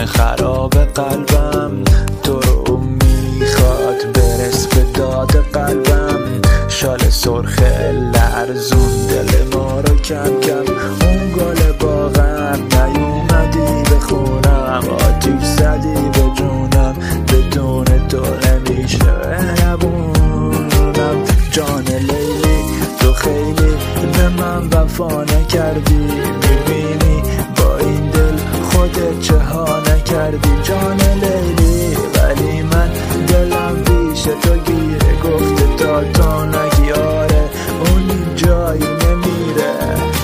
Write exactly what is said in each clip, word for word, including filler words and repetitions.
خونه خراب قلبم تو رو میخواد، برس به داد قلبم. شال سرخ لرزون دل ما رو کم کم، اون گل باغم نیومدی بخونم، آتیش زدی به جونم، بدون تو نمیشه نبونم. جان لیلی تو خیلی به من وفا نکردی، میبینی با این دل خودت چه ها نکردی. جان لیلی ولی من دلم پیش تو گیره، گفته تا تو نگی آره اون جایی نمیره.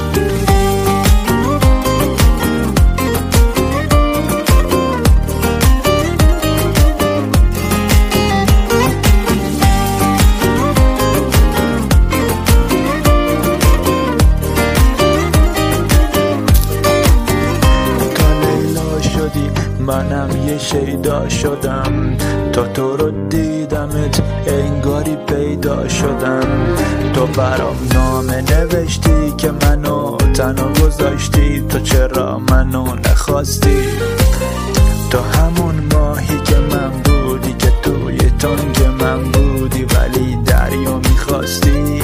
منم یه شیدا شدم، تا تو رو دیدمت انگاری پیدا شدم. تو برام نامه نوشتی که منو تنها گذاشتی، تو چرا منو نخواستی؟ تو همون ماهی که من بودی، که توی تنگ من بودی ولی دریا میخواستی.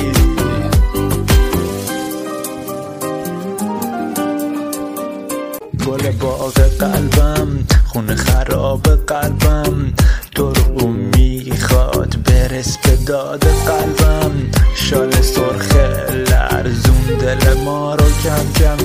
گل باغ قلبم، خونه خراب قلبم، تو رو میخواد، برس به داد قلبم. شال سرخ لرزون دل ما رو کم کم،